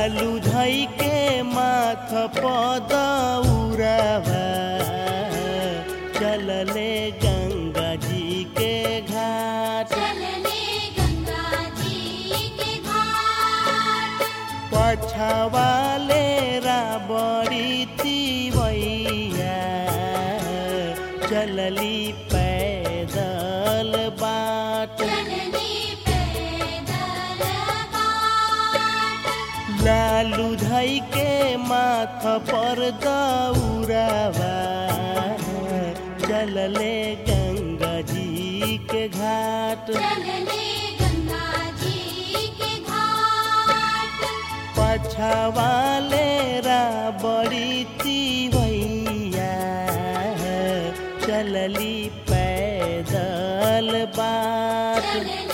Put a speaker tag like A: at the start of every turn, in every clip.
A: लालू धई के माथ पदौरावा चलले गंगा जी के घाट पछवाले राबड़ी तिवैया चलली पैदल बाट लालू धई के माथ पर दौरावा चलले गंगा जी के घाट पछवाले राबड़ी तिवैया चलली पैदल बाट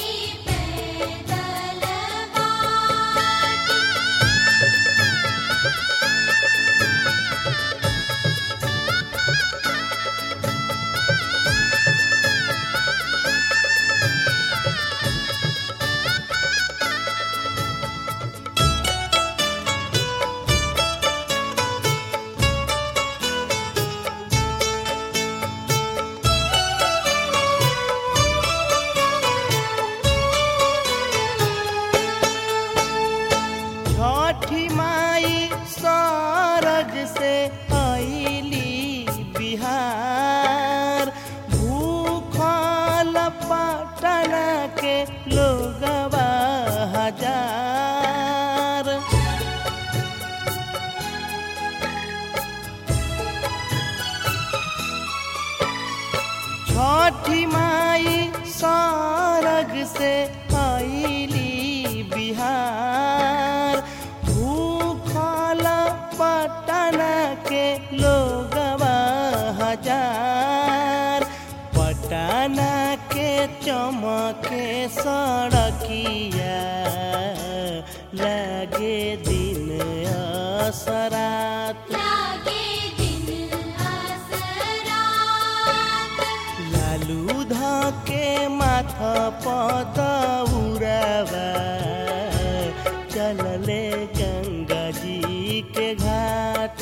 A: छठी माई सरग से आईली बिहार भूखल पटना के लोगवा हजार छठी माई सरग से आईली बिहार पटना के लोगवा हजार पटना के चमके सड़किया लगे दिन असरात लालू धके माथ पदौरावा चलले गंगा जी के घाट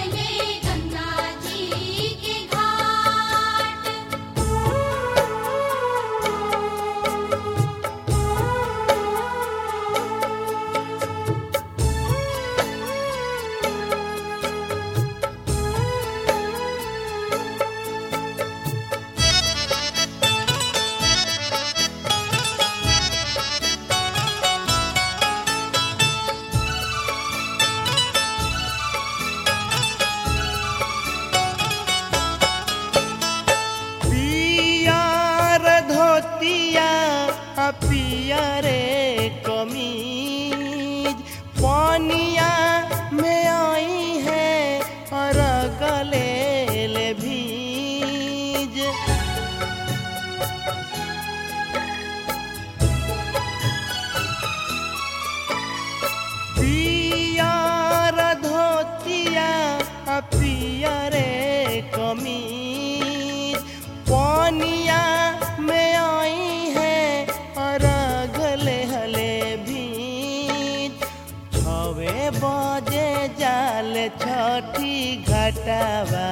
A: पिया रे कमीज पानिया में आई है और गले ले भीज पिया धोतिया पिया रे कमीज पानिया में आई है बजे जाल छठी घटावा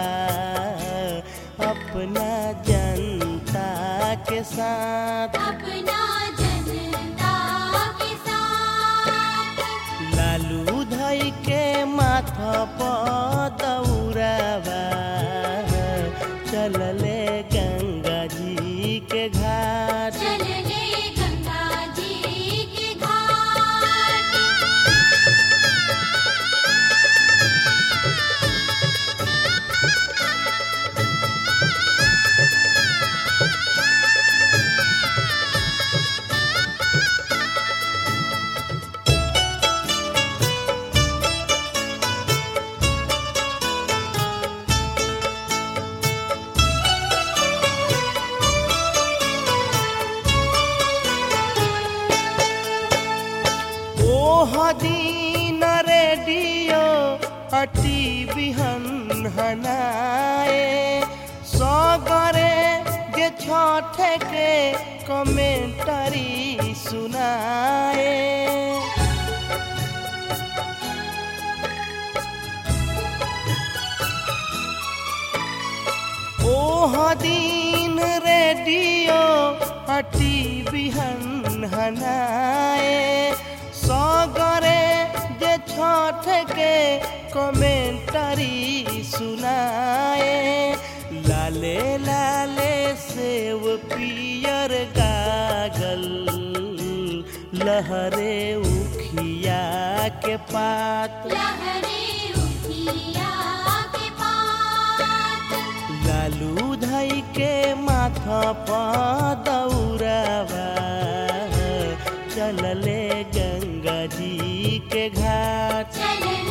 A: अपना जनता के साथ लालू धई के माथ पदौरावा चलले गंगा जी के घाट दिन रेडियो टीवी हनाए सगरे गे छठे के कमेंटरी सुनाए ओह दिन रेडियो टीवी हनाए सगरे जे छठ के कमेंटरी सुनाए लाले लाले सेव पियर गागल लहरे उखिया के पात लालू धई के माथा पा दौड़ावा चलले गंगा जी के घाट।